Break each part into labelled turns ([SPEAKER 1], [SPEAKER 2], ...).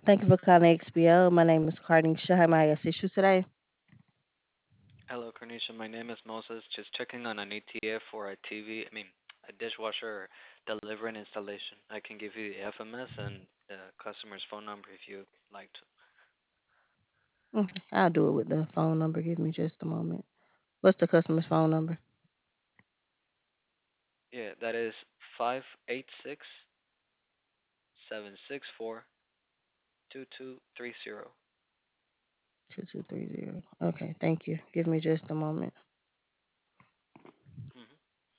[SPEAKER 1] Thank you for calling XBL. My name is Carnisha. How may I assist you today?
[SPEAKER 2] Hello, Cornisha. My name is Moses. Just checking on an ETA for a TV, a dishwasher delivery and installation. I can give you the FMS and the customer's phone number if you'd like to.
[SPEAKER 1] Okay, I'll do it with the phone number. Give me just a moment. What's the customer's phone number?
[SPEAKER 2] Yeah, that is 586-764-2230.
[SPEAKER 1] 2230. Okay, thank you. Give me just a moment.
[SPEAKER 2] Mm-hmm.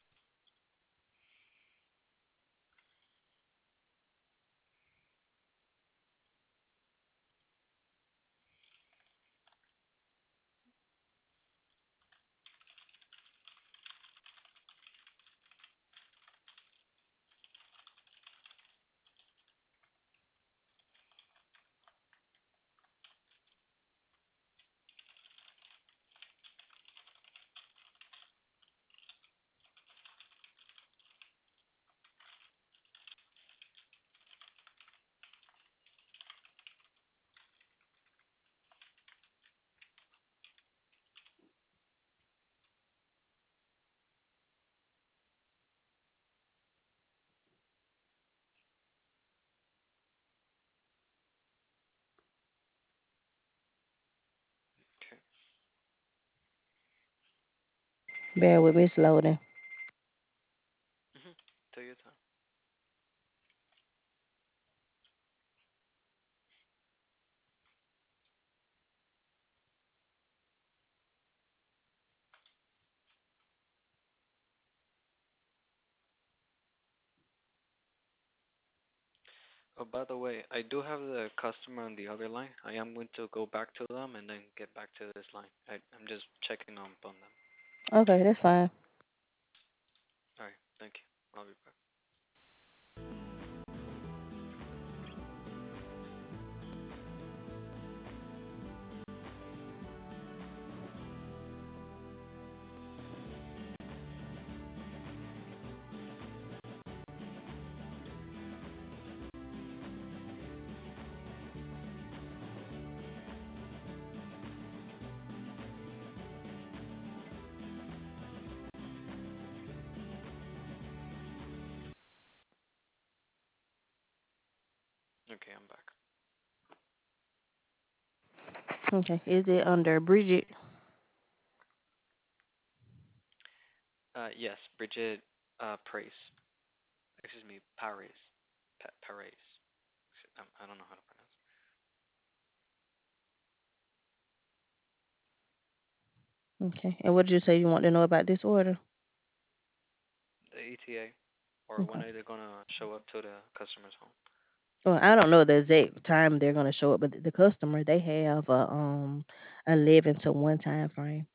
[SPEAKER 2] Okay.
[SPEAKER 1] Bear with me, it's loading.
[SPEAKER 2] Mm-hmm. Take your time. Oh, by the way, I do have the customer on the other line. I am going to go back to them and then get back to this line. I'm just checking on them.
[SPEAKER 1] Okay, that's fine.
[SPEAKER 2] All right. Thank you. I'll be back. Okay, I'm back.
[SPEAKER 1] Okay, is it under Bridget?
[SPEAKER 2] Yes, Bridget Praise. Excuse me, Paris. Paris. I don't know how to pronounce
[SPEAKER 1] Okay, and what did you say you want to know about this order?
[SPEAKER 2] the ETA, or when
[SPEAKER 1] Okay.
[SPEAKER 2] are they gonna show up to the customer's home?
[SPEAKER 1] Well, I don't know the exact time they're gonna show up, but the customer they have a 11 to 1 time frame.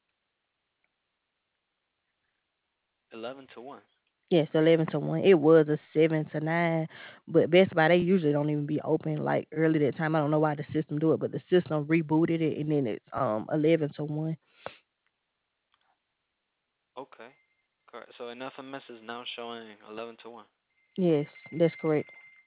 [SPEAKER 2] Eleven to one.
[SPEAKER 1] Yes, 11 to 1. It was a 7 to 9, but Best Buy they usually don't even be open like early that time. I don't know why the system do it, but the system rebooted it and then it's 11 to 1.
[SPEAKER 2] Okay. Correct. So an FMS is now showing 11 to one.
[SPEAKER 1] Yes, that's correct.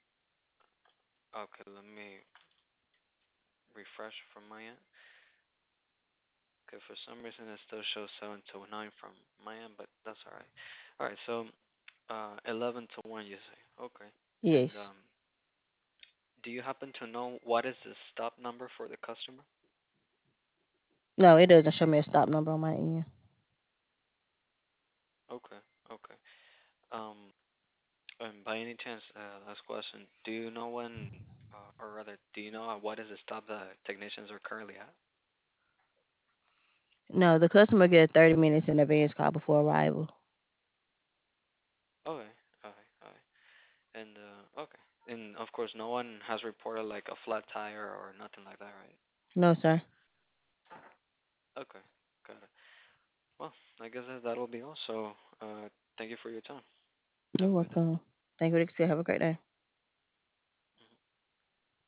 [SPEAKER 2] Okay, let me refresh from my end. Okay, for some reason it still shows 7 to 9 from my end, but that's all right. All right, so 11 to 1 you say. Okay. And
[SPEAKER 1] Yes.
[SPEAKER 2] do you happen to know what is the stop number for the customer?
[SPEAKER 1] No, it doesn't show me a stop number on my end.
[SPEAKER 2] Okay. Okay. Um And by any chance, last question, do you know when, or rather, do you know what is the stop the technicians are currently at?
[SPEAKER 1] No, the customer get a 30 minutes in advance call before arrival.
[SPEAKER 2] Okay, okay, okay. And, okay. And of course, no one has reported like a flat tire or nothing like that, right?
[SPEAKER 1] No, sir.
[SPEAKER 2] Okay, got it. Well, I guess that'll be all. So, thank you for your time.
[SPEAKER 1] You're
[SPEAKER 2] Have a good day.
[SPEAKER 1] welcome. Thank you. Have a great day.